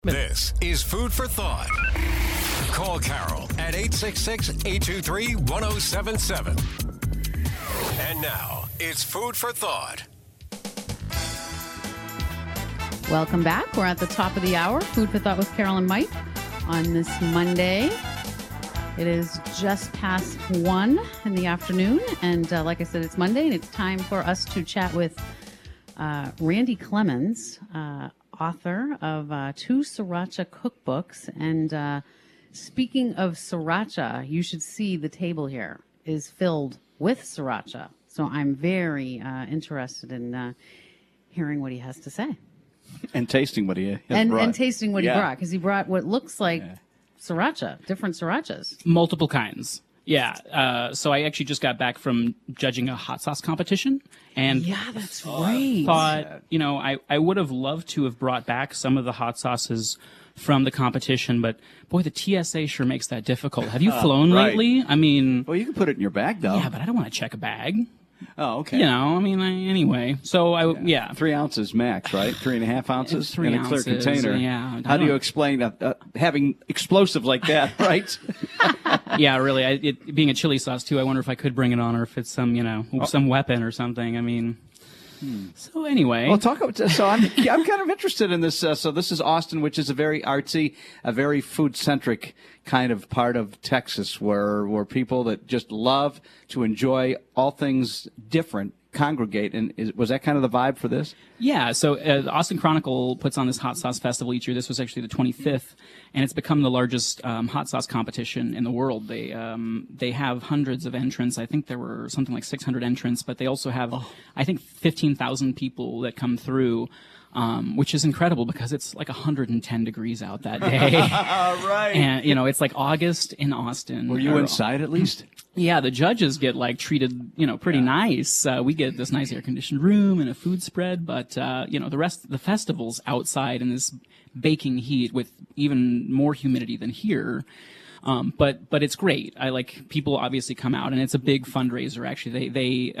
This is Food for Thought. Call Carol at 866-823-1077. And now, it's Food for Thought. Welcome back. We're at the top of the hour. Food for Thought with Carol and Mike on this Monday. It is just past 1 in the afternoon. And like I said, it's Monday, and it's time for us to chat with Randy Clemens, author of 2 Sriracha cookbooks. And speaking of Sriracha, you should see the table here is filled with Sriracha. So I'm very interested in hearing what he has to say. And tasting what he has brought. And tasting what he brought, because he brought what looks like Sriracha, different Srirachas. Multiple kinds. Yeah. So I actually just got back from judging a hot sauce competition. And yeah, that's right. Thought, I would have loved to have brought back some of the hot sauces from the competition, but boy, the TSA sure makes that difficult. Have you flown lately? I mean... Well, you can put it in your bag, though. Yeah, but I don't want to check a bag. Oh, okay. Anyway. So, 3 ounces max, right? 3.5 ounces 3 in a clear ounces, container. Yeah. How do you explain having explosive like that, right? Yeah, really. Being a chili sauce, too, I wonder if I could bring it on or if it's some, some weapon or something. I mean... So anyway, well, I'm kind of interested in this. So this is Austin, which is a very artsy, a very food centric kind of part of Texas, where people that just love to enjoy all things different congregate. And was that kind of the vibe for this? Yeah. So the Austin Chronicle puts on this hot sauce festival each year. This was actually the 25th, and it's become the largest hot sauce competition in the world. They have hundreds of entrants. I think there were something like 600 entrants, but they also have, I think, 15,000 people that come through. Which is incredible because it's like 110 degrees out that day. Right. And, it's like August in Austin. Were you inside at least? Yeah, the judges get treated, pretty nice. We get this nice air conditioned room and a food spread, but, the festival's outside in this baking heat with even more humidity than here. But it's great. People obviously come out, and it's a big fundraiser. Actually,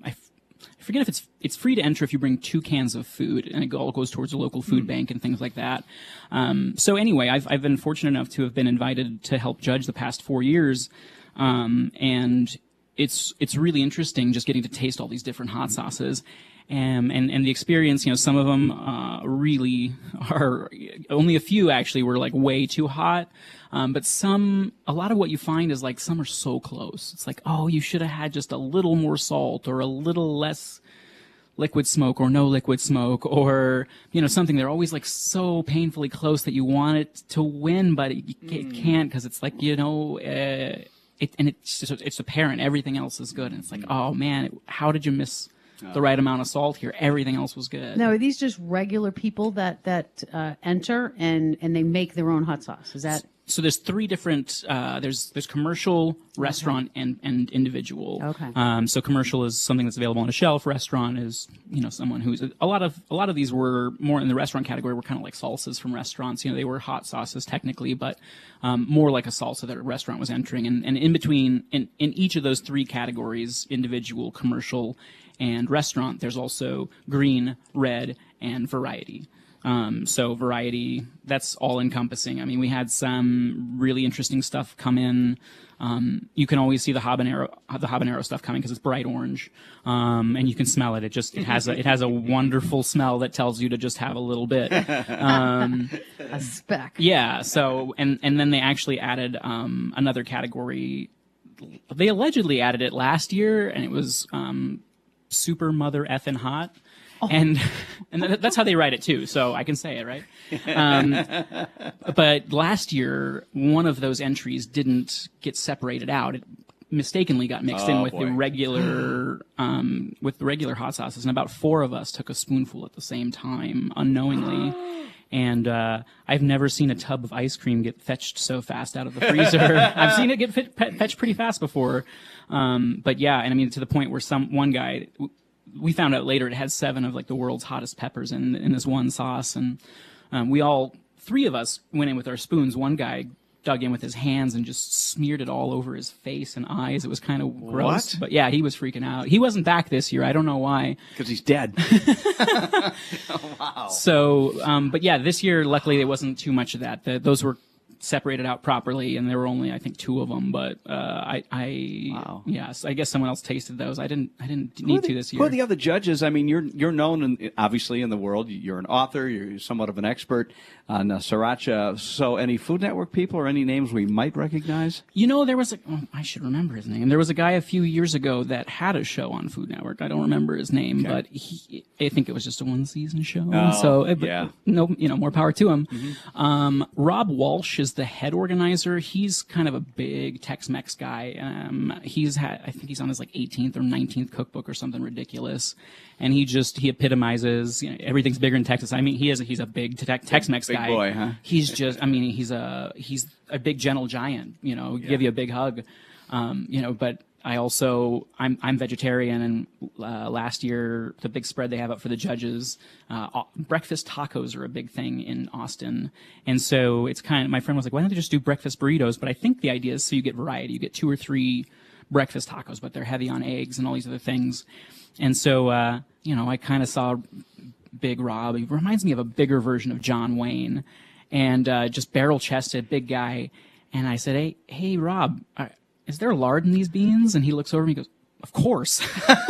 I forget if it's free to enter if you bring 2 cans of food, and it all goes towards a local food bank and things like that. So anyway, I've been fortunate enough to have been invited to help judge the past 4 years, and it's really interesting just getting to taste all these different hot sauces. And the experience, some of them really are, only a few actually were like way too hot. But a lot of what you find is like some are so close. It's like, oh, you should have had just a little more salt or a little less liquid smoke or no liquid smoke or, something. They're always like so painfully close that you want it to win, but it can't because it's like, it's apparent everything else is good. And it's like, oh man, how did you miss the right amount of salt here? Everything else was good. Now, are these just regular people that enter and they make their own hot sauce? Is that... So there's 3 different, there's commercial, restaurant, and individual. Okay. So commercial is something that's available on a shelf. Restaurant is, someone who's, a lot of these were more in the restaurant category, were kind of like salsas from restaurants. They were hot sauces technically, but, more like a salsa that a restaurant was entering. And in between, in each of those 3 categories, individual, commercial, and restaurant, there's also green, red, and variety. So variety, that's all encompassing. I mean, we had some really interesting stuff come in. You can always see the habanero stuff coming because it's bright orange. And you can smell it. It has a wonderful smell that tells you to just have a little bit. A speck. Yeah. So, and then they actually added, another category. They allegedly added it last year, and it was, super mother effing hot. Oh. And that's how they write it too, so I can say it, right? But last year, one of those entries didn't get separated out. It mistakenly got mixed in with the regular hot sauces, and about 4 of us took a spoonful at the same time, unknowingly. And I've never seen a tub of ice cream get fetched so fast out of the freezer. I've seen it get fetched pretty fast before. But yeah, and I mean, to the point where one guy, we found out later, it had 7 of like the world's hottest peppers in this one sauce. And 3 of us went in with our spoons. One guy dug in with his hands and just smeared it all over his face and eyes. It was kind of gross. What? But yeah, he was freaking out. He wasn't back this year. I don't know why. Because he's dead. Wow. So, but yeah, this year, luckily, it wasn't too much of that. Those were separated out properly, and there were only, I think, 2 of them. But Wow. yes, I guess someone else tasted those. I didn't need to this year. Who are the other judges? I mean, you're known, obviously, in the world. You're an author. You're somewhat of an expert on sriracha. So, any Food Network people or any names we might recognize? You know, there was I should remember his name. There was a guy a few years ago that had a show on Food Network. I don't remember his name, but I think it was just a 1-season show. Oh, so, yeah. More power to him. Mm-hmm. Rob Walsh is the head organizer. He's kind of a big Tex-Mex guy. I think he's on his like 18th or 19th cookbook or something ridiculous. And he epitomizes, everything's bigger in Texas. I mean, he's a big Tex-Mex big guy. Boy, huh? He's just, I mean, he's a big gentle giant, give you a big hug. But I'm vegetarian, and last year the big spread they have up for the judges, breakfast tacos are a big thing in Austin, and so it's my friend was like, why don't they just do breakfast burritos? But I think the idea is so you get variety, you get 2 or 3 breakfast tacos, but they're heavy on eggs and all these other things, and so I kind of saw Big Rob. He reminds me of a bigger version of John Wayne, and just barrel-chested, big guy, and I said, hey Rob, is there lard in these beans? And he looks over and he goes, of course.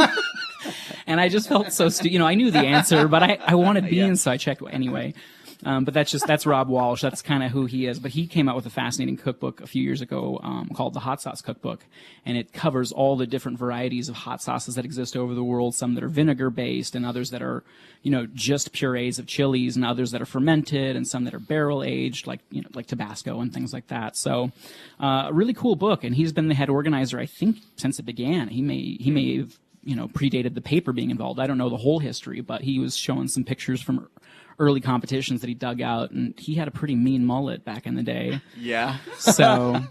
And I just felt so stupid. I knew the answer, but I wanted beans, so I checked anyway. But that's Rob Walsh. That's kind of who he is. But he came out with a fascinating cookbook a few years ago called the Hot Sauce Cookbook. And it covers all the different varieties of hot sauces that exist over the world, some that are vinegar-based and others that are, just purees of chilies, and others that are fermented, and some that are barrel-aged, like Tabasco and things like that. So a really cool book. And he's been the head organizer, I think, since it began. He may have, predated the paper being involved. I don't know the whole history, but he was showing some pictures from early competitions that he dug out, and he had a pretty mean mullet back in the day. Yeah. So,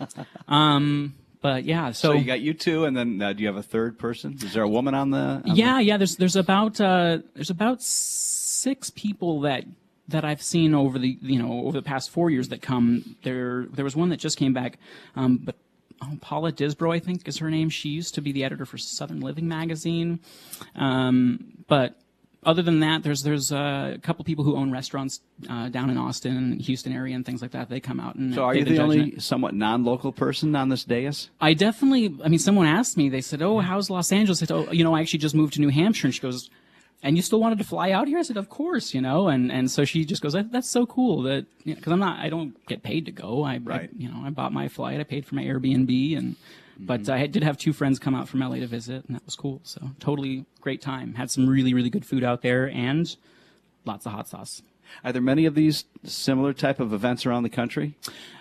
but yeah. So you got you 2, and then do you have a third person? Is there a woman on the? Yeah. There's about 6 people that I've seen over the past 4 years that come. There was one that just came back, but. Paula Disbrow, I think, is her name. She used to be the editor for Southern Living magazine. But other than that, there's a couple people who own restaurants down in Austin, Houston area, and things like that. They come out and. So are you the only somewhat non-local person on this dais? I definitely. I mean, someone asked me. They said, "Oh, how's Los Angeles?" I said, "Oh, I actually just moved to New Hampshire." And she goes, "And you still wanted to fly out here?" I said, "Of course, and so she just goes, that's so cool that, because I don't get paid to go. I bought my flight, I paid for my Airbnb, but I did have 2 friends come out from LA to visit, and that was cool. So totally great time. Had some really, really good food out there, and lots of hot sauce. Are there many of these similar type of events around the country?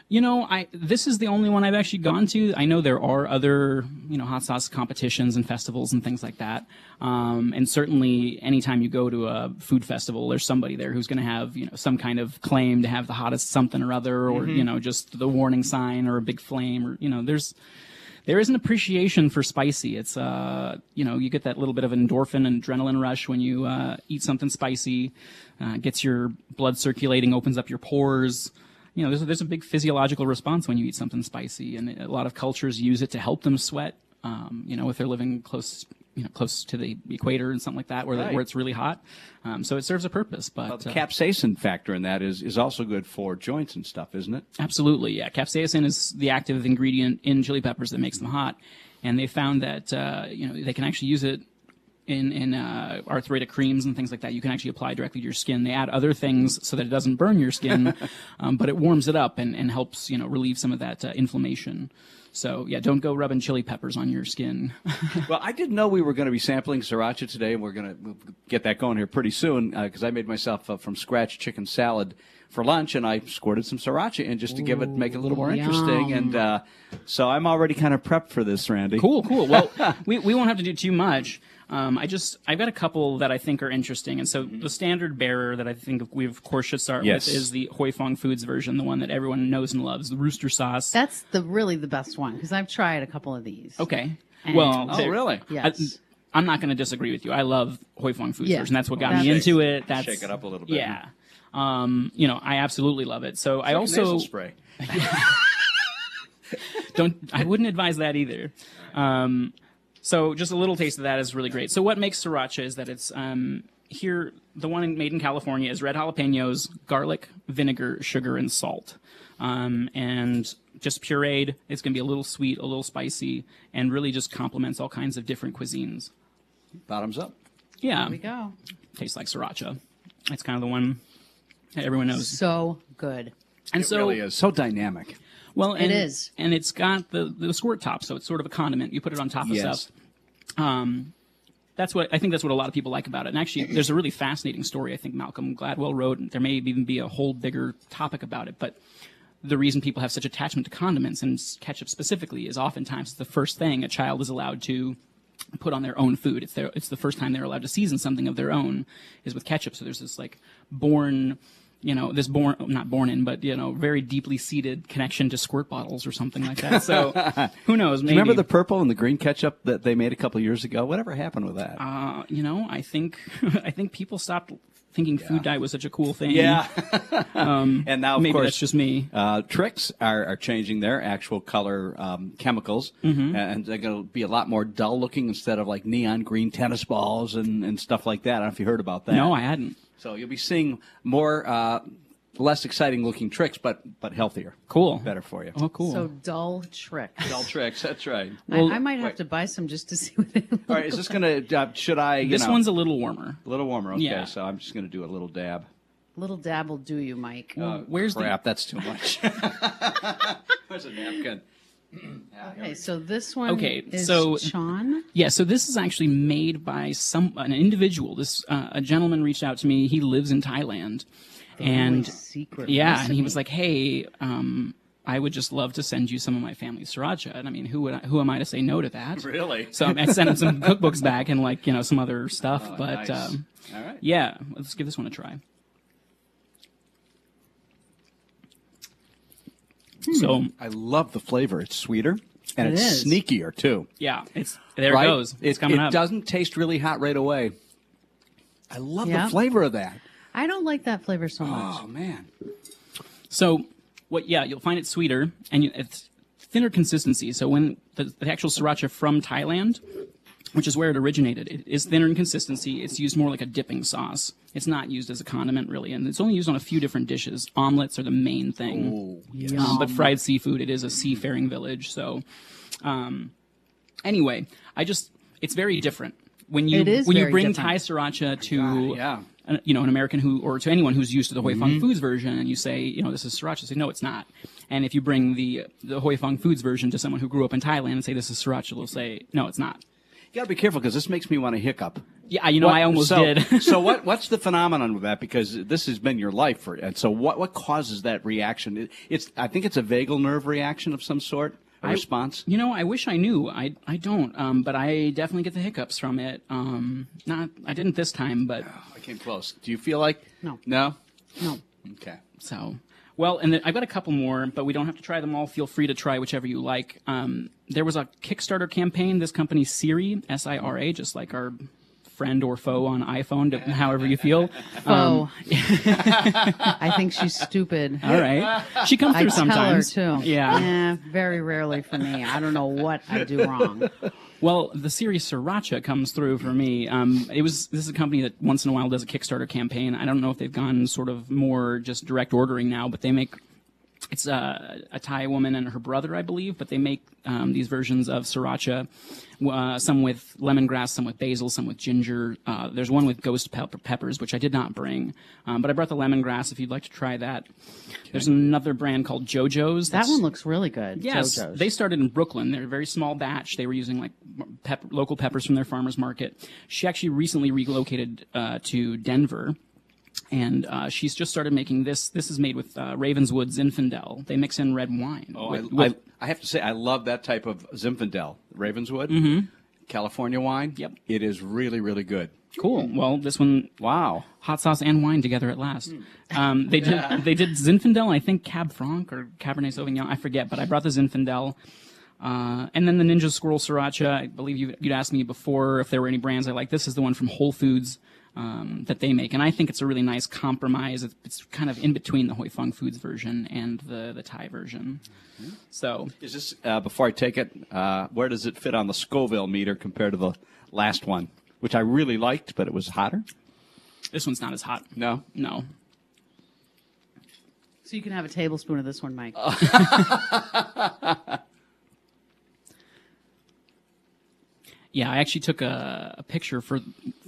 This is the only one I've actually gone to. I know there are other, hot sauce competitions and festivals and things like that. And certainly anytime you go to a food festival, there's somebody there who's going to have, some kind of claim to have the hottest something or other, or, just the warning sign or a big flame, or, there is an appreciation for spicy. It's, you get that little bit of endorphin and adrenaline rush when you eat something spicy, gets your blood circulating, opens up your pores. There's a big physiological response when you eat something spicy, and a lot of cultures use it to help them sweat. If they're living close to the equator and something like that, where it's really hot. So it serves a purpose. But the capsaicin factor in that is also good for joints and stuff, isn't it? Absolutely, yeah. Capsaicin is the active ingredient in chili peppers that makes them hot, and they found that they can actually use it in arthritic creams and things like that. You can actually apply directly to your skin. They add other things so that it doesn't burn your skin, but it warms it up and helps relieve some of that inflammation. So, yeah, don't go rubbing chili peppers on your skin. Well, I didn't know we were going to be sampling sriracha today, and we're going to get that going here pretty soon, because I made myself from scratch chicken salad for lunch, and I squirted some siracha in just to make it a little more interesting. And so I'm already kind of prepped for this, Randy. Cool. Well, we won't have to do too much. I've got a couple that I think are interesting. And so the standard bearer that I think we, of course, should start with is the Hoi Fong Foods version, the one that everyone knows and loves, the rooster sauce. That's really the best one, because I've tried a couple of these. Okay. Oh, really? Yes. I'm not going to disagree with you. I love Hoi Fong Foods version. That's what got me into it. Shake it up a little bit. Yeah. I absolutely love it. So I also spray. I wouldn't advise that either. So just a little taste of that is really great. So what makes sriracha is that it's here. The one made in California is red jalapenos, garlic, vinegar, sugar, and salt, and just pureed. It's going to be a little sweet, a little spicy, and really just complements all kinds of different cuisines. Bottoms up. Yeah, There we go. tastes like sriracha. It's kind of the one that everyone knows. So good. And It so really is so dynamic. Well, and, It is. and it's got the squirt top, so it's sort of a condiment. You put it on top of Yes. stuff. That's what a lot of people like about it. And actually, there's a really fascinating story I think Malcolm Gladwell wrote. And there may even be a whole bigger topic about it, but the reason people have such attachment to condiments and ketchup specifically is oftentimes the first thing a child is allowed to put on their own food. It's the first time they're allowed to season something of their own is with ketchup. So there's this like not born in, but very deeply seated connection to squirt bottles or something like that. So who knows? Maybe. Remember the purple and the green ketchup that they made a couple of years ago? Whatever happened with that? I think people stopped thinking food dye was such a cool thing. Yeah. And now, of Maybe course, that's just me. Trix are changing their actual color chemicals, and they're going to be a lot more dull looking instead of like neon green tennis balls and stuff like that. I don't know if you heard about that. No, I hadn't. So you'll be seeing more, less exciting looking Trix, but healthier. Cool. Better for you. Oh, cool. So dull trick. Dull Trix, that's right. I might have to buy some just to see what they look All right, is this going to, should I, this one's a little warmer. a little warmer? Okay, Yeah. so I'm just going to do a little dab. Little dab will do you, Mike. Where's Crap, that's too much. Where's a napkin? Okay, so this one Okay, is so- Sean. Yeah, so this is actually made by an individual. This a gentleman reached out to me. He lives in Thailand, and Secret yeah, and recipe. he was like, "Hey, I would just love to send you some of my family's sriracha." And I mean, who am I to say no to that? Really? So I sent him some cookbooks back and some other stuff. But nice. All right. yeah, let's give this one a try. So I love the flavor. It's sweeter, and It it's is. sneakier, too. yeah, there Right? it goes. It's coming it up. doesn't taste really hot right away. I love Yeah. the flavor of that. I don't like that flavor so much. Oh, man. So, you'll find it sweeter, and it's thinner consistency. So when the actual sriracha from Thailand, which is where it originated, it is thinner in consistency. It's used more like a dipping sauce. It's not used as a condiment, really, and it's only used on a few different dishes. Omelets are the main thing. But fried seafood, it is a seafaring village. So, anyway, it's very different. When you It is when you very bring different. Thai sriracha to yeah. an American or to anyone who's used to the Hoi Fong Foods version, and you say, this is sriracha, say, no, it's not. And if you bring the Hoi Fong Foods version to someone who grew up in Thailand and say this is sriracha, they'll say, no, it's not. You got to be careful because this makes me want to hiccup. Yeah, I almost did. So what's the phenomenon with that? Because this has been your life and so what causes that reaction? I think it's a vagal nerve reaction of some sort, a response. I wish I knew. I don't. But I definitely get the hiccups from it. I didn't this time, but I came close. Do you feel like No. No? No. Okay. so. Well, and then I've got a couple more, but we don't have to try them all. Feel free to try whichever you like. There was a Kickstarter campaign. This company, Siri, S-I-R-A, just like our friend or foe on iPhone, however you feel. Oh, I think she's stupid. All right. She comes I through tell her sometimes. too. Yeah. Very rarely for me. I don't know what I do wrong. Well, the Siri Sriracha comes through for me. This is a company that once in a while does a Kickstarter campaign. I don't know if they've gone sort of more just direct ordering now, but they make. It's a Thai woman and her brother, I believe, but they make these versions of sriracha, some with lemongrass, some with basil, some with ginger. There's one with ghost peppers, which I did not bring, but I brought the lemongrass if you'd like to try that. Okay. There's another brand called JoJo's. That one looks really good. Yes, JoJo's. They started in Brooklyn. They're a very small batch. They were using like local peppers from their farmer's market. She actually recently relocated to Denver. And she's just started making this. This is made with Ravenswood Zinfandel. They mix in red wine. Oh, with- I have to say, I love that type of Zinfandel. Ravenswood, California wine. Yep. It is really, really good. Cool. Well, this one, Wow. hot sauce and wine together at last. They did Zinfandel, I think Cab Franc or Cabernet Sauvignon, I forget, but I brought the Zinfandel. And then the Ninja Squirrel Sriracha. I believe you'd asked me before if there were any brands I like. This is the one from Whole Foods. that they make, and I think it's a really nice compromise. It's kind of in between the Hoi Fong Foods version and the Thai version. So, Is this before I take it? Where does it fit on the Scoville meter compared to the last one, which I really liked, but it was hotter? this one's not as hot. No. No. So you can have a tablespoon of this one, Mike. Yeah, I actually took a picture for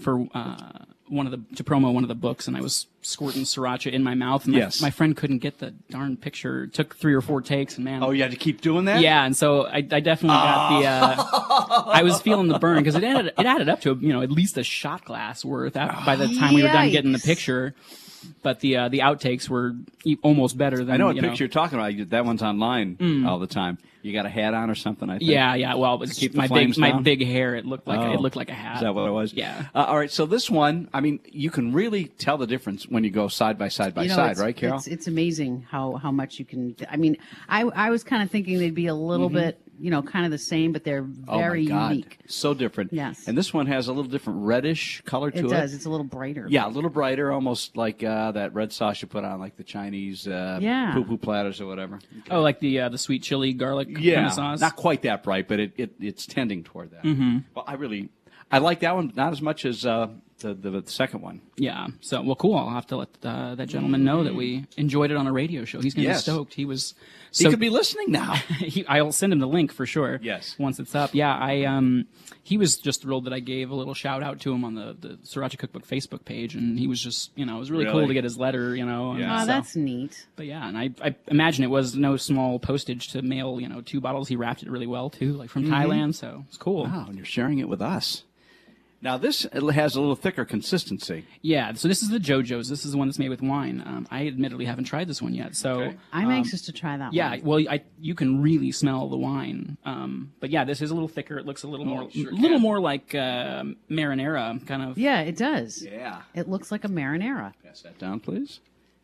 one of the to promo one of the books, and I was squirting sriracha in my mouth. And Yes. my friend couldn't get the darn picture. It took 3 or 4 takes, and man. Oh, you had to keep doing that? Yeah, and so I definitely got the. I was feeling the burn because it added up to at least a shot glass worth by the time we were done getting the Yikes. picture. But the outtakes were almost better than I know what picture you're talking about. That one's online all the time. You got a hat on or something, I think. Yeah. Well, it's keep the my flames down? big hair. It looked like a Is hat. that what it was? Yeah. All right. So this one, I mean, you can really tell the difference when you go side by side It's- right, Carol? It's amazing how much you can. I mean, I was kind of thinking they'd be a little bit, kind of the same, but they're very oh my God. unique. So different. Yes. And this one has a little different reddish color to It it. does. It's a little brighter. Yeah, a little brighter, almost like that red sauce you put on, like the Chinese poo-poo platters or whatever. Oh, like the sweet chili garlic kind Yeah, of sauce. not quite that bright, but it's tending toward that. Well, I like that one not as much as the second one. Yeah. So, well, cool. I'll have to let that gentleman know that we enjoyed it on a radio show. He's going to Yes. be stoked. He was. He could be listening now. I'll send him the link for sure. Yes. Once it's up. Yeah. He was just thrilled that I gave a little shout out to him on the Sriracha Cookbook Facebook page, and he was just, it was really cool Really? to get his letter, and Yeah. Oh, so- that's neat. But yeah, and I imagine it was no small postage to mail, 2 bottles. He wrapped it really well too, like from Thailand. So it's cool. Wow, and you're sharing it with us. Now this has a little thicker consistency. Yeah. So this is the JoJo's. This is the one that's made with wine. I admittely haven't tried this one yet. So Okay. I'm anxious to try that yeah, one. well, you can really smell the wine. But yeah, this is a little thicker. It looks a little sure more like marinara kind of. Yeah, it does. Yeah. It looks like a marinara. Pass that down, please.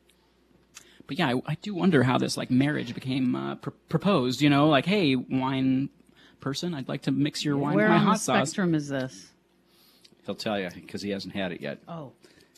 But yeah, I do wonder how this like marriage became proposed. Like, hey, wine person, I'd like to mix your wine Where with my on the hot sauce. spectrum is this? He'll tell you because he hasn't had it yet. Oh,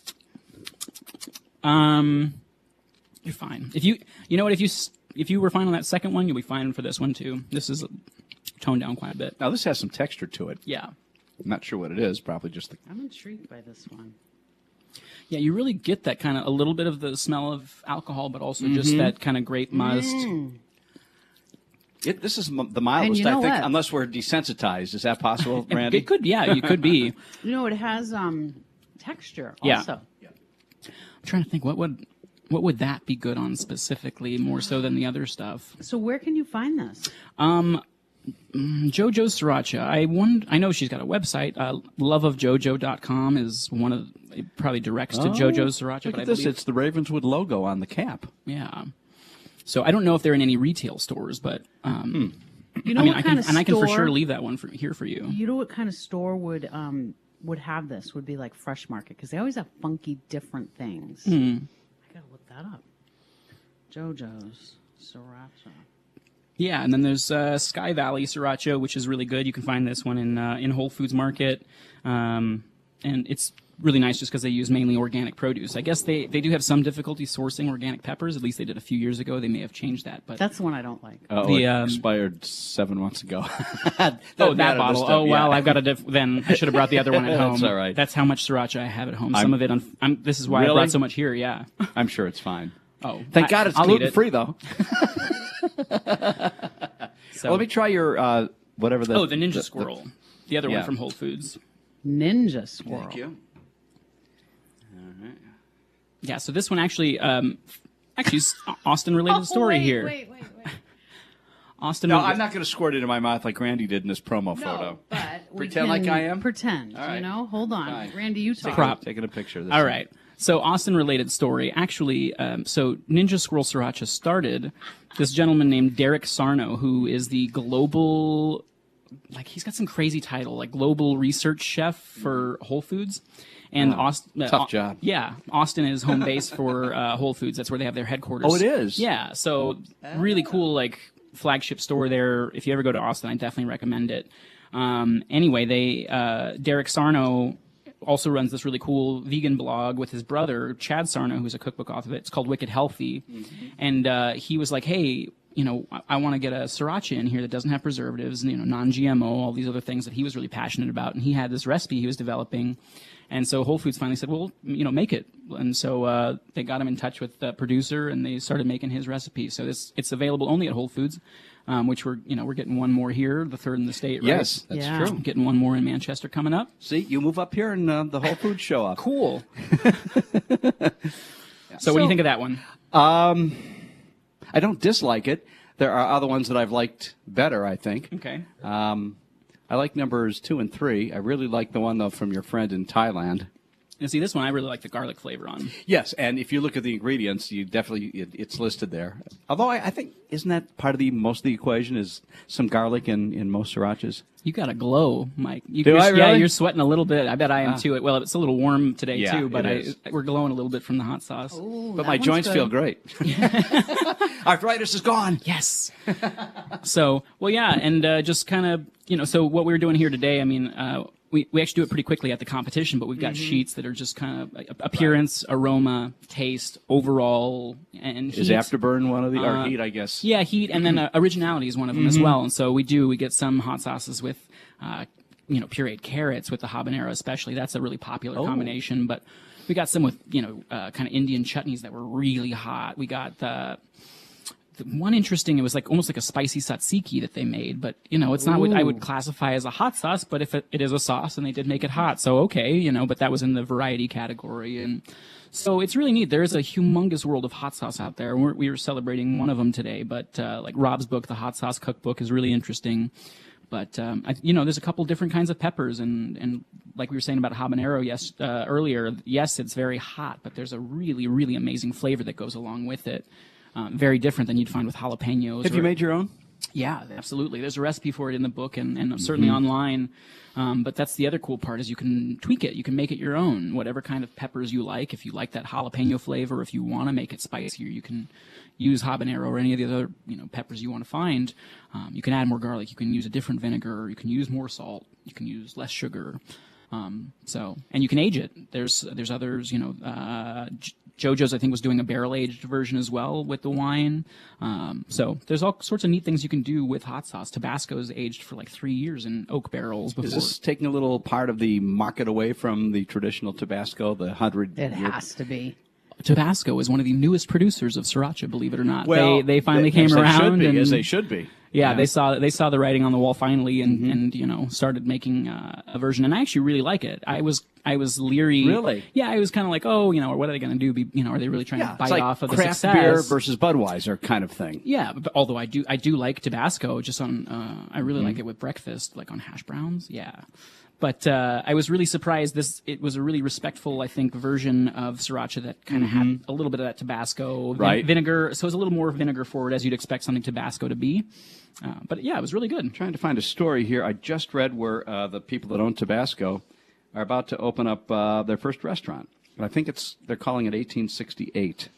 You're fine. If you were fine on that second one, you'll be fine for this one too. This is toned down quite a bit. Now this has some texture to it. Yeah. I'm not sure what it is. Probably just the. I'm intrigued by this one. Yeah, you really get that kind of a little bit of the smell of alcohol, but also just that kind of grape must. This is the mildest, And you know I think, what? unless we're desensitized. Is that possible, Randy? It could, yeah, you could be. It has texture Yeah. also. I'm trying to think what would that be good on specifically, more so than the other stuff. So where can you find this? JoJo's Sriracha. I know she's got a website. Loveofjojo.com is one of it probably directs to JoJo's Sriracha. Look But I at this. believe, It's the Ravenswood logo on the cap. yeah. So I don't know if they're in any retail stores, but You know I mean, what I kind can of I can for store- sure leave that one here for you. You know what kind of store would have this? Would be like Fresh Market because they always have funky different things. I gotta look that up. JoJo's Sriracha. Yeah, and then there's Sky Valley Sriracha, which is really good. You can find this one in Whole Foods Market, and it's really nice just because they use mainly organic produce. I guess they do have some difficulty sourcing organic peppers. At least they did a few years ago. They may have changed that, but That's the one I don't like. Oh, The, it expired 7 months ago. that bottle. Oh well, I've got then I should have brought the other one at home. That's all right. That's how much sriracha I have at home. Some of it. This is why I Really? brought so much here. Yeah. I'm sure it's fine. Oh, Thank God it's I'll eat gluten it. free, though. So, Let me try your whatever the. the Ninja Squirrel, the other Yeah. one from Whole Foods. Ninja Squirrel. Thank you. Yeah. So this one actually Austin related story here. Wait. Austin. No, I'm not going to squirt it in my mouth like Randy did in this promo photo. No, but we Pretend like can I am? Pretend. All right. Hold on, Fine. Randy. You talk. Prop. Taking a picture of this. All right. So Austin related story. Actually, so Ninja Squirrel Sriracha started this gentleman named Derek Sarno, who is the global, he's got some crazy title, like global research chef for Whole Foods. And Austin, Tough job. Yeah, Austin is home base for Whole Foods. That's where they have their headquarters. Oh, it is? Yeah. So really cool, flagship store there. If you ever go to Austin, I definitely recommend it. Anyway, Derek Sarno also runs this really cool vegan blog with his brother, Chad Sarno, who's a cookbook author. It's called Wicked Healthy. And he was like, hey, I want to get a sriracha in here that doesn't have preservatives and, non-GMO, all these other things that he was really passionate about. And he had this recipe he was developing. And so Whole Foods finally said, well, make it. And so they got him in touch with the producer, and they started making his recipe. So it's available only at Whole Foods, which we're getting one more here, the third in the state, right? Yes, that's true. Getting one more in Manchester coming up. See, you move up here and the Whole Foods show up. Cool. So what do you think of that one? I don't dislike it. There are other ones that I've liked better, I think. Okay. I like numbers 2 and 3. I really like the one, though, from your friend in Thailand. And see, this one I really like the garlic flavor on. Yes, and if you look at the ingredients, you definitely it's listed there. Although I think, isn't that part of most of the equation is some garlic in most sriracha's? You got a glow, Mike. Do I really? Yeah, you're sweating a little bit. I bet I am too. Well, it's a little warm today Yeah, too, but it is. we're glowing a little bit from the hot sauce. Ooh, But that my one's joints good. feel great. Arthritis is gone. Yes. So, well, yeah, and just kind of, so what we're doing here today, I mean, we actually do it pretty quickly at the competition, but we've got sheets that are just kind of appearance, aroma, taste, overall, and heat. Is Afterburn one of the, or Heat, I guess? Yeah, heat, and then originality is one of them as well. And so we get some hot sauces with, pureed carrots with the habanero especially. That's a really popular combination. But we got some with, kind of Indian chutneys that were really hot. We got the one interesting, it was almost like a spicy tzatziki that they made, but it's not what I would classify as a hot sauce, but if it is a sauce and they did make it hot, so okay, but that was in the variety category. And so it's really neat. There is a humongous world of hot sauce out there. We were celebrating one of them today, but like Rob's book, The Hot Sauce Cookbook, is really interesting. But there's a couple different kinds of peppers, and like we were saying about habanero earlier, yes, it's very hot, but there's a really, really amazing flavor that goes along with it. Very different than you'd find with jalapenos. Have you made your own? Yeah, absolutely. There's a recipe for it in the book and certainly online. But that's the other cool part is you can tweak it. You can make it your own, whatever kind of peppers you like. If you like that jalapeno flavor, if you want to make it spicier, you can use habanero or any of the other peppers you want to find. You can add more garlic. You can use a different vinegar. You can use more salt. You can use less sugar. And you can age it. There's others, JoJo's, I think, was doing a barrel-aged version as well with the wine. So there's all sorts of neat things you can do with hot sauce. Tabasco's aged for 3 years in oak barrels before. Is this taking a little part of the market away from the traditional Tabasco, the 100? It has to be. Tabasco is one of the newest producers of sriracha, believe it or not. Well, they finally came as around. as they should be. Yeah, they saw the writing on the wall finally, and started making a version. And I actually really like it. I was leery. Really? Yeah, I was kind of like, what are they going to do? Are they really trying to bite it's like off of the craft success? beer versus Budweiser kind of thing. Yeah, but although I do like Tabasco, just on I really like it with breakfast, like on hash browns. Yeah. But I was really surprised. It was a really respectful, I think, version of sriracha that kind of had a little bit of that Tabasco vinegar. So it was a little more vinegar forward, as you'd expect something Tabasco to be. But yeah, it was really good. I'm trying to find a story here. I just read where the people that own Tabasco are about to open up their first restaurant. And I think they're calling it 1868.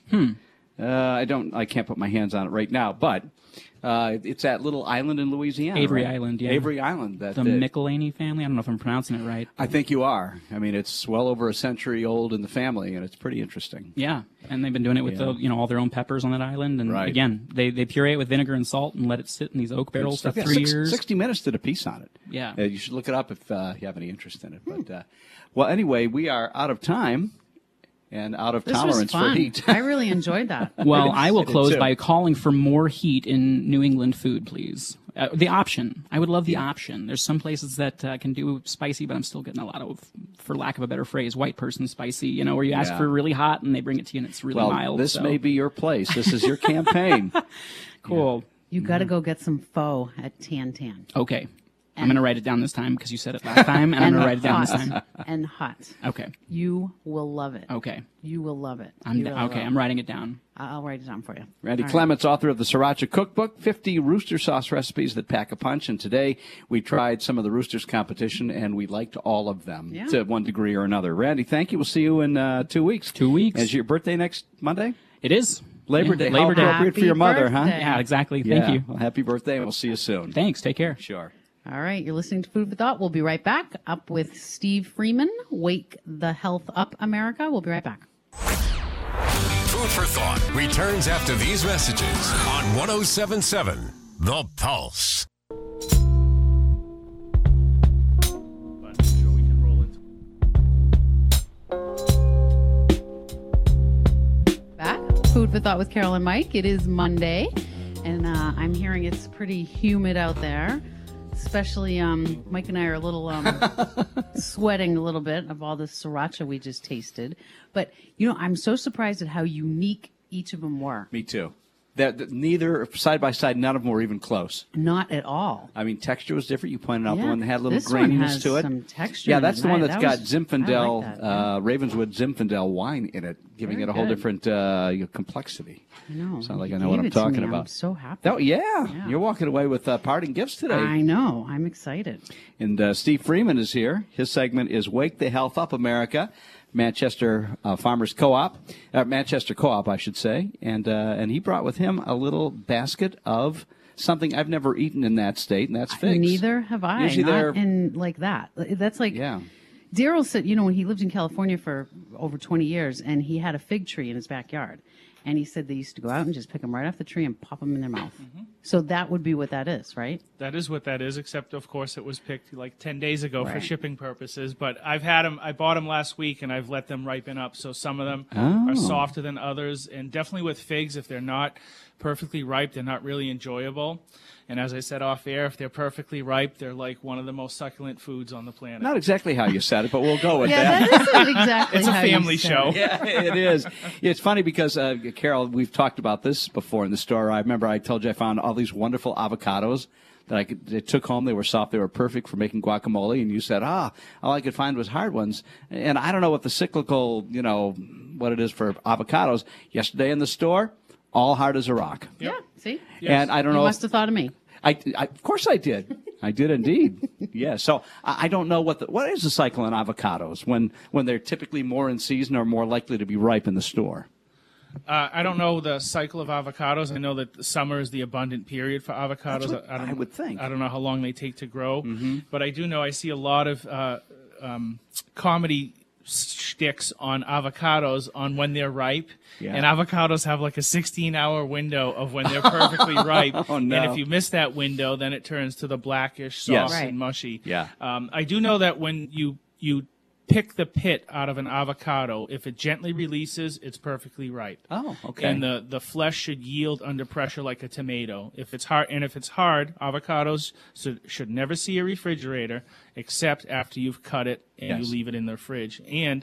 I can't put my hands on it right now, but it's that little island in Louisiana. Avery right? Island, yeah. Avery Island. The McElhaney family. I don't know if I'm pronouncing it right. I think you are. I mean, it's well over a century old in the family, and it's pretty interesting. Yeah, and they've been doing it with all their own peppers on that island. And again, they puree it with vinegar and salt and let it sit in these oak barrels for 3 years. 60 Minutes did a piece on it. Yeah. You should look it up if you have any interest in it. But well, anyway, we are out of time. And out of This tolerance was fun. for heat. I really enjoyed that. Well, I will did close too. by calling for more heat in New England food, please. The option. I would love the option. There's some places that can do spicy, but I'm still getting a lot of, for lack of a better phrase, white person spicy, where you ask for really hot and they bring it to you and it's really mild. This so. may be your place. This is your campaign. Cool. You got to go get some pho at Tan Tan. Okay. I'm going to write it down this time because you said it last time, and I'm going to write it down this time. And hot. Okay. You will love it. Okay. You will love it. I'm You really will. I'm writing it down. I'll write it down for you. Randy All right. Clements, author of the Sriracha Cookbook, 50 rooster sauce recipes that pack a punch. And today we tried some of the Roosters competition, and we liked all of them to one degree or another. Randy, thank you. We'll see you in 2 weeks. 2 weeks. Is your birthday next Monday? It is. Labor Yeah, Day. Labor Day. How appropriate for your mother, huh? birthday. Yeah, exactly. Yeah. Thank you. Well, happy birthday, and we'll see you soon. Thanks. Take care. Sure. All right, you're listening to Food for Thought. We'll be right back. Up with Steve Freeman, Wake the Health Up America. We'll be right back. Food for Thought returns after these messages on 107.7 The Pulse. Back. Food for Thought with Carol and Mike. It is Monday, and I'm hearing it's pretty humid out there. Especially, Mike and I are a little sweating a little bit of all the sriracha we just tasted. But, I'm so surprised at how unique each of them were. Me too. Neither, side by side, none of them were even close. Not at all. I mean, texture was different. You pointed out the Yeah. one that had a little This one graininess has to it. some texture Yeah, in that's it. the one That that's got was- Zinfandel, I like that, Ravenswood Zinfandel wine in it, giving Very it a whole good. different complexity. I know. Sound like You I know what gave I'm it to talking me. about. I'm so happy. Oh, yeah. You're walking away with parting gifts today. I know. I'm excited. And Steve Freeman is here. His segment is Wake the Health Up America, Manchester Farmers Co-op, Manchester Co-op, I should say. And he brought with him a little basket of something I've never eaten in that state, and that's figs. Neither have I. Usually Not they're- in like that. That's like, Yeah. Daryl said, when he lived in California for over 20 years, and he had a fig tree in his backyard. And he said they used to go out and just pick them right off the tree and pop them in their mouth. Mm-hmm. So that would be what that is, right? That is what that is, except, of course, it was picked like 10 days ago for Right. shipping purposes. But I've had them, I bought them last week, and I've let them ripen up. So some of them Oh. are softer than others. And definitely with figs, if they're not perfectly ripe, they're not really enjoyable. And as I said off air, if they're perfectly ripe, they're like one of the most succulent foods on the planet. Not exactly how you said it, but we'll go with Yeah, that. that isn't exactly It's a how you family said show. it. Yeah, it is. It's funny because, Carol, we've talked about this before in the store. I remember I told you I found all these wonderful avocados that I took home. They were soft. They were perfect for making guacamole. And you said, all I could find was hard ones. And I don't know what the cyclical, what it is for avocados. Yesterday in the store, all hard as a rock. Yeah, see? And I don't You know. must have thought of me. Of course I did. I did indeed. Yeah. So I don't know what is the cycle in avocados when they're typically more in season or more likely to be ripe in the store. I don't know the cycle of avocados. I know that the summer is the abundant period for avocados. That's what I would think. I don't know how long they take to grow, but I do know I see a lot of comedy shticks on avocados on when they're ripe. Yeah. And avocados have like a 16-hour window of when they're perfectly ripe. Oh, no. And if you miss that window, then it turns to the blackish, soft, Yes. Right. and mushy. Yeah. I do know that when you pick the pit out of an avocado, if it gently releases, it's perfectly ripe. Oh, okay. And the flesh should yield under pressure like a tomato. If it's hard, avocados should never see a refrigerator except after you've cut it and Yes. you leave it in the fridge. And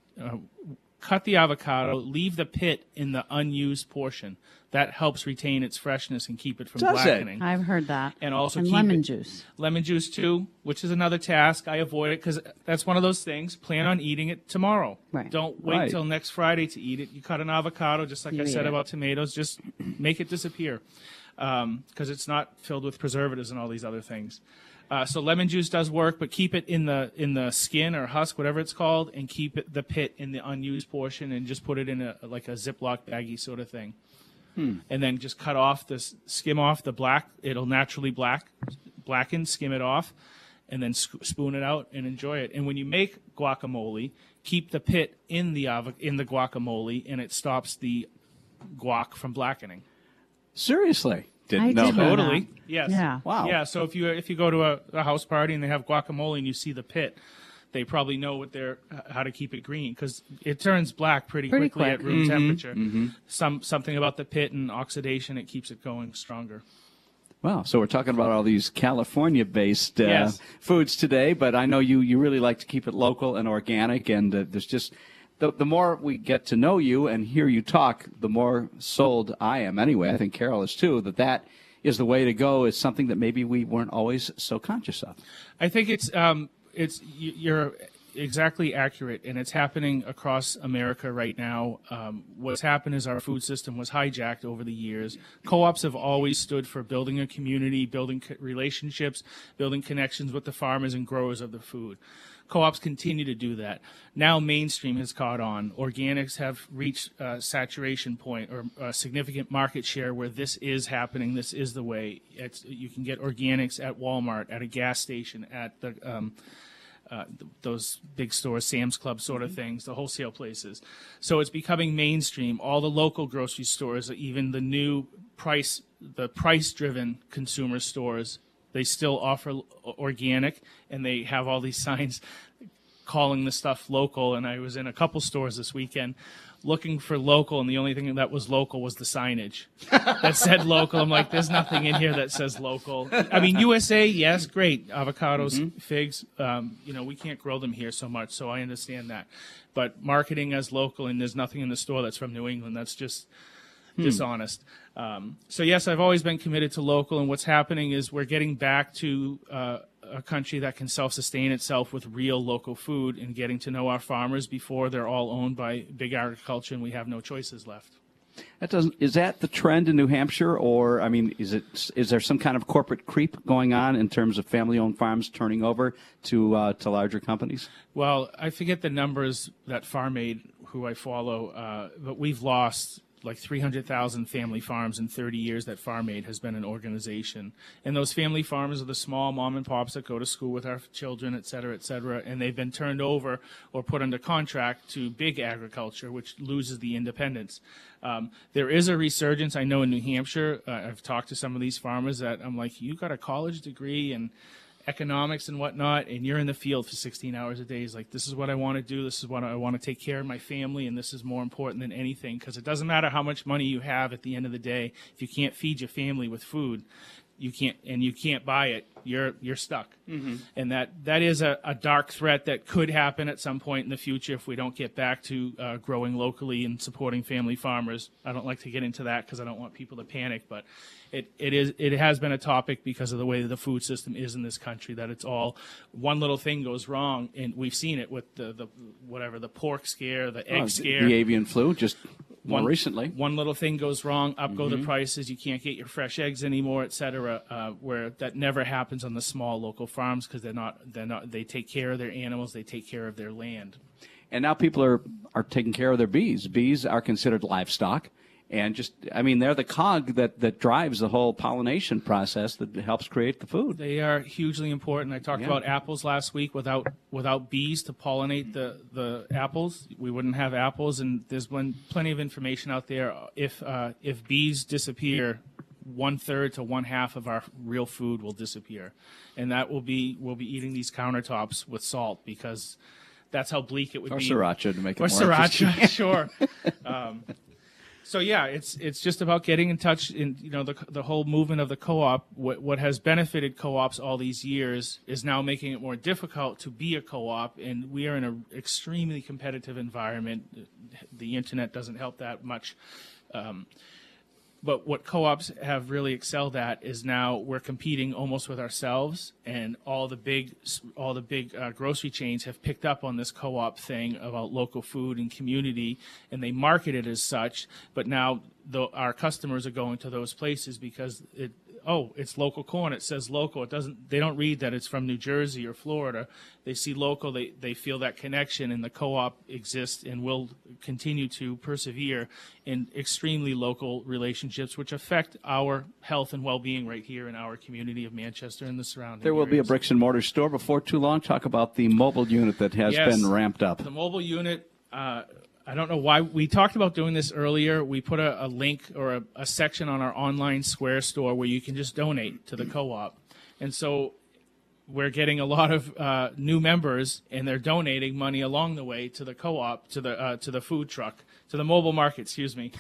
cut the avocado, leave the pit in the unused portion. That helps retain its freshness and keep it from Does it? blackening. I've heard that. And also keep lemon it- juice. Lemon juice too, which is another task. I avoid it because that's one of those things. Plan on eating it tomorrow. Right. Don't wait Right. till next Friday to eat it. You cut an avocado, just like You I eat said it. about tomatoes, just make it disappear because it's not filled with preservatives and all these other things. So lemon juice does work, but keep it in the skin or husk, whatever it's called, and keep the pit in the unused portion, and just put it in a Ziploc baggie sort of thing. And then just cut off skim off the black. It'll naturally blacken, skim it off, and then spoon it out and enjoy it. And when you make guacamole, keep the pit in the guacamole, and it stops the guac from blackening. Seriously. I Didn't know did that. know Totally. that. Yes. Yeah. Wow. Yeah. So if you go to a house party and they have guacamole and you see the pit, they probably know how to keep it green because it turns black pretty Pretty quickly quick. at room temperature. Something about the pit and oxidation, it keeps it going stronger. Wow. So we're talking about all these California-based Yes. foods today, but I know you really like to keep it local and organic, and there's just the more we get to know you and hear you talk, the more sold I am. Anyway, I think Carol is too. That is the way to go. Is something that maybe we weren't always so conscious of. I think it's exactly accurate, and it's happening across America right now. What's happened is our food system was hijacked over the years. Co-ops have always stood for building a community, building relationships, building connections with the farmers and growers of the food. Co-ops continue to do that. Now mainstream has caught on. Organics have reached a saturation point or a significant market share where this is happening. This is the way. You can get organics at Walmart, at a gas station, at those big stores, Sam's Club sort of things, the wholesale places. So it's becoming mainstream. All the local grocery stores, even the new price-driven consumer stores, they still offer organic, and they have all these signs calling the stuff local. And I was in a couple stores this weekend looking for local, and the only thing that was local was the signage that said local. I'm like, there's nothing in here that says local. I mean, USA, yes, great. Avocados, figs, we can't grow them here so much, so I understand that. But marketing as local, and there's nothing in the store that's from New England, that's just dishonest. So yes, I've always been committed to local, and what's happening is we're getting back to a country that can self-sustain itself with real local food and getting to know our farmers before they're all owned by big agriculture and we have no choices left. Is that the trend in New Hampshire, or I mean, is there some kind of corporate creep going on in terms of family-owned farms turning over to larger companies? Well, I forget the numbers that Farm Aid, who I follow, but we've lost like 300,000 family farms in 30 years that Farm Aid has been an organization. And those family farms are the small mom and pops that go to school with our children, et cetera, and they've been turned over or put under contract to big agriculture, which loses the independence. There is a resurgence. I know in New Hampshire, I've talked to some of these farmers that I'm like, you got a college degree and economics and whatnot, and you're in the field for 16 hours a day. It's like, this is what I want to do. This is what I want to take care of my family, and this is more important than anything, because it doesn't matter how much money you have at the end of the day. If you can't feed your family with food, you can't buy it, you're stuck. And that is a dark threat that could happen at some point in the future if we don't get back to growing locally and supporting family farmers. I don't like to get into that because I don't want people to panic, but it has been a topic because of the way that the food system is in this country, that it's all one little thing goes wrong, and we've seen it with the pork scare, the egg scare, the avian flu, just more recently. One little thing goes wrong, up go the prices, you can't get your fresh eggs anymore, et cetera, where that never happens on the small local farms because they take care of their animals, they take care of their land. And now people are taking care of their bees. Bees are considered livestock. And they're the cog that drives the whole pollination process that helps create the food. They are hugely important. I talked about apples last week. Without bees to pollinate the apples, we wouldn't have apples. And there's been plenty of information out there. If bees disappear, 1/3 to 1/2 of our real food will disappear, and we'll be eating these countertops with salt because that's how bleak it would be. Or sriracha to make it more sriracha, sure. So yeah, it's just about getting in touch. In the whole movement of the co-op, what has benefited co-ops all these years is now making it more difficult to be a co-op, and we are in an extremely competitive environment. The internet doesn't help that much. But what co-ops have really excelled at is now we're competing almost with ourselves, and all the big grocery chains have picked up on this co-op thing about local food and community, and they market it as such. But now our customers are going to those places because it's local corn. It says local. They don't read that it's from New Jersey or Florida. They see local. They feel that connection, and the co-op exists and will continue to persevere in extremely local relationships, which affect our health and well-being right here in our community of Manchester and the surrounding There will areas. be a bricks and mortar store before too long. Talk about the mobile unit that has been ramped up. The mobile unit. I don't know why we talked about doing this earlier. We put a link or a section on our online Square store where you can just donate to the co-op. And so we're getting a lot of new members, and they're donating money along the way to the co-op, to the food truck, to the mobile market, excuse me.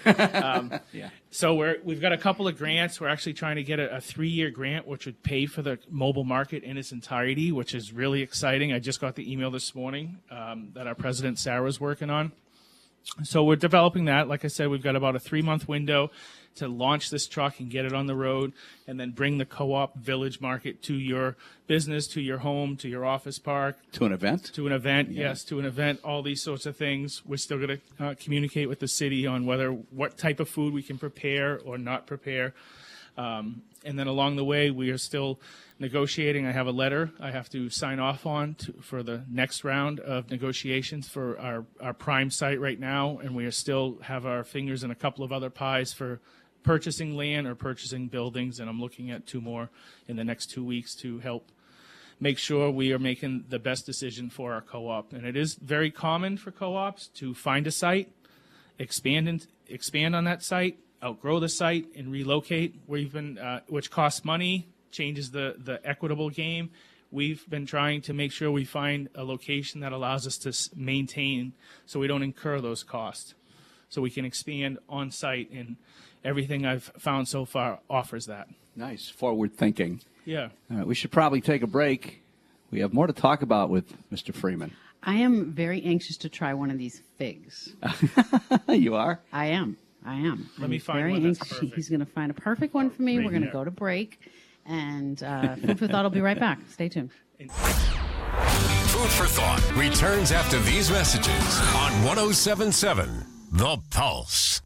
So we've got a couple of grants. We're actually trying to get a 3-year grant, which would pay for the mobile market in its entirety, which is really exciting. I just got the email this morning that our president, Sarah, is working on. So we're developing that. Like I said, we've got about a 3-month window to launch this truck and get it on the road, and then bring the co-op village market to your business, to your home, to your office park. To an event? To an event, yes, to an event, all these sorts of things. We're still going to communicate with the city on what type of food we can prepare or not prepare. And then along the way, we are still negotiating. I have a letter I have to sign off on for the next round of negotiations for our prime site right now, and we are still have our fingers in a couple of other pies for purchasing land or purchasing buildings, and I'm looking at 2 more in the next 2 weeks to help make sure we are making the best decision for our co-op. And it is very common for co-ops to find a site, expand on that site, outgrow the site, and relocate. We've been, which costs money, changes the equitable game. We've been trying to make sure we find a location that allows us to maintain, so we don't incur those costs, so we can expand on site, and everything I've found so far offers that. Nice. Forward thinking. Yeah. All right, we should probably take a break. We have more to talk about with Mr. Freeman. I am very anxious to try one of these figs. You are? I am. Let me find very one that's anxious. perfect. He's going to find a perfect one for me. We're going to go to break, and Food for Thought will be right back. Stay tuned. Food for Thought returns after these messages on 107.7 The Pulse.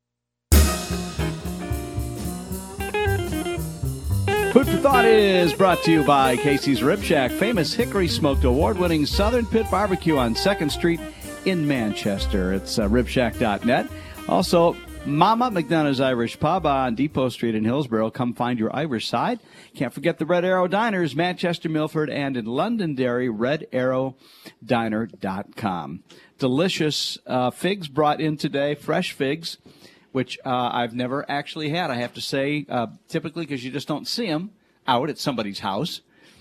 Food for Thought is brought to you by Casey's Rib Shack, famous hickory smoked award-winning Southern Pit Barbecue on 2nd Street in Manchester. It's ribshack.net. Also, Mama McDonough's Irish Pub on Depot Street in Hillsborough. Come find your Irish side. Can't forget the Red Arrow Diners, Manchester, Milford, and in Londonderry, redarrowdiner.com. Delicious figs brought in today, fresh figs, which I've never actually had, I have to say, typically because you just don't see them out at somebody's house.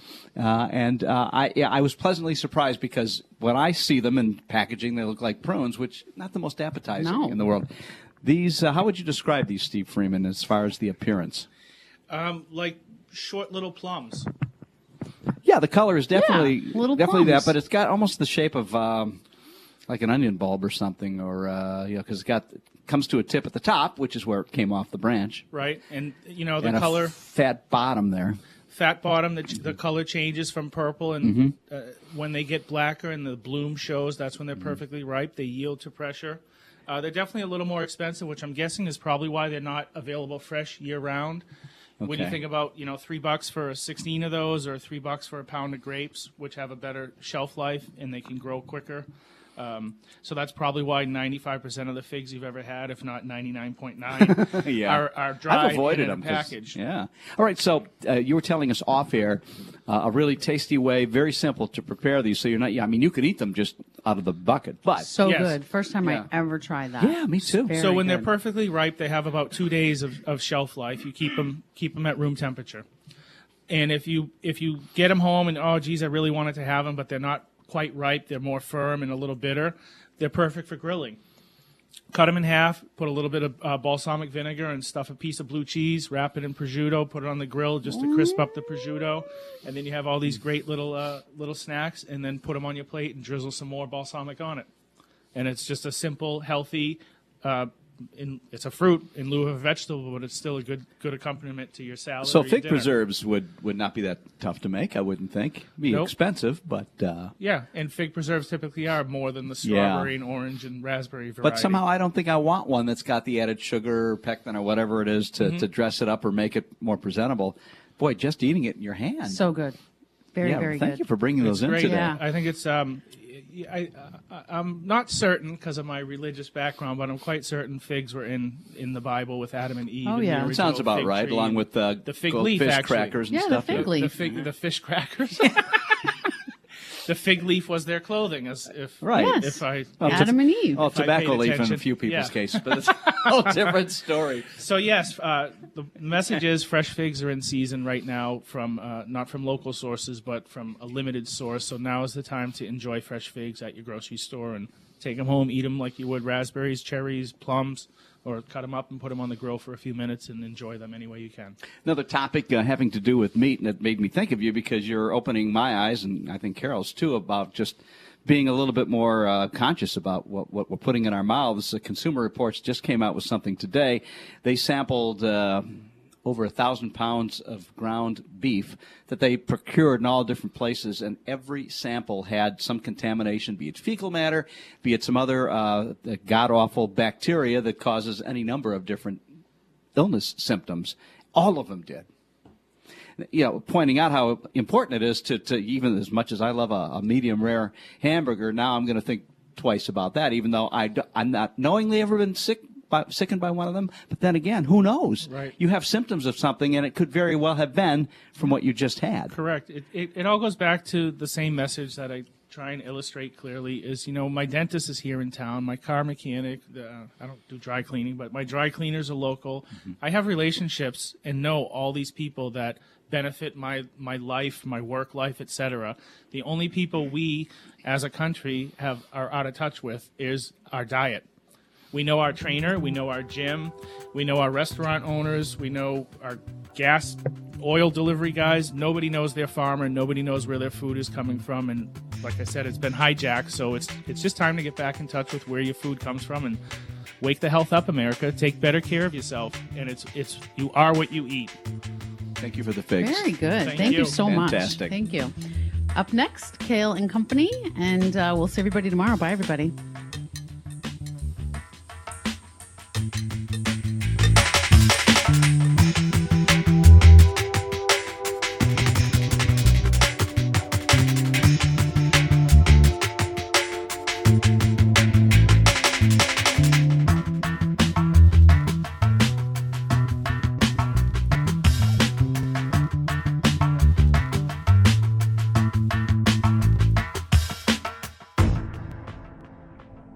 I was pleasantly surprised because when I see them in packaging, they look like prunes, which not the most appetizing in the world. These, how would you describe these, Steve Freeman, as far as the appearance? Like short little plums. Yeah, the color is definitely little definitely plums. that, but it's got almost the shape of like an onion bulb or something, or because comes to a tip at the top, which is where it came off the branch. Right, and the And color. a fat bottom there. Fat bottom, the color changes from purple, and when they get blacker and the bloom shows, that's when they're perfectly ripe. They yield to pressure. They're definitely a little more expensive, which I'm guessing is probably why they're not available fresh year-round. When you Okay. think about $3 for 16 of those, or $3 for a pound of grapes, which have a better shelf life and they can grow quicker. So that's probably why 95% of the figs you've ever had, if not 99.9, are dry I've avoided and in them. a package. Yeah. All right. So you were telling us off air a really tasty way, very simple to prepare these. So you're not. Yeah. I mean, you could eat them just out of the bucket, but So Yes. good. First time Yeah. I ever tried that. yeah, me too. Very So when they're good. perfectly ripe, they have about 2 days of shelf life. You keep them at room temperature. And if you get them home and, oh, geez, I really wanted to have them, but they're not quite ripe, they're more firm and a little bitter, they're perfect for grilling. Cut them in half, put a little bit of balsamic vinegar and stuff a piece of blue cheese, wrap it in prosciutto, put it on the grill just to crisp up the prosciutto, and then you have all these great little snacks, and then put them on your plate and drizzle some more balsamic on it. And it's just a simple, healthy, it's a fruit in lieu of a vegetable, but it's still a good accompaniment to your salad. So or your fig dinner. preserves would not be that tough to make, I wouldn't think. It'd be Nope. expensive, but Yeah, and fig preserves typically are more than the Yeah. strawberry and orange and raspberry variety. but somehow I don't think I want one that's got the added sugar or pectin or whatever it is to dress it up or make it more presentable. Boy, just eating it in your hand. So good. Very, yeah, very thank good. you for bringing those in great. today. Yeah. I think it's I'm not certain because of my religious background, but I'm quite certain figs were in the Bible with Adam and Eve. Oh, and the yeah. original That sounds about fig right, tree along and with the fig leaf, fish actually. crackers and Yeah, the stuff. fig leaf. the fish crackers. The fig leaf was their clothing, as if Right. Yes. if I Oh, Adam and Eve. Oh, If I tobacco paid leaf in a attention. few people's Yeah. case, but it's a whole different story. So yes, the message is fresh figs are in season right now from not from local sources, but from a limited source. So now is the time to enjoy fresh figs at your grocery store and take them home, eat them like you would raspberries, cherries, plums, or cut them up and put them on the grill for a few minutes and enjoy them any way you can. Another topic having to do with meat, and it made me think of you because you're opening my eyes, and I think Carol's too, about just being a little bit more conscious about what we're putting in our mouths. The Consumer Reports just came out with something today. They sampled over 1,000 pounds of ground beef that they procured in all different places, and every sample had some contamination, be it fecal matter, be it some other god-awful bacteria that causes any number of different illness symptoms. All of them did. Pointing out how important it is to even as much as I love a medium rare hamburger, now I'm going to think twice about that, even though I'm not knowingly ever been sickened by one of them. But then again, who knows? Right. You have symptoms of something, and it could very well have been from what you just had. Correct. It all goes back to the same message that I try and illustrate clearly is, my dentist is here in town, my car mechanic, I don't do dry cleaning, but my dry cleaners are local. Mm-hmm. I have relationships and know all these people that benefit my life, my work life, etc. The only people we as a country are out of touch with is our diet. We know our trainer, we know our gym, we know our restaurant owners, we know our gas, oil delivery guys. Nobody knows their farmer, nobody knows where their food is coming from, and like I said, it's been hijacked. So it's just time to get back in touch with where your food comes from and wake the health up, America. Take better care of yourself, and it's you are what you eat. Thank you for the fix. Very good. Thank Thank you you. so Fantastic. much. Thank you. Up next, Kale and Company, and we'll see everybody tomorrow. Bye, everybody.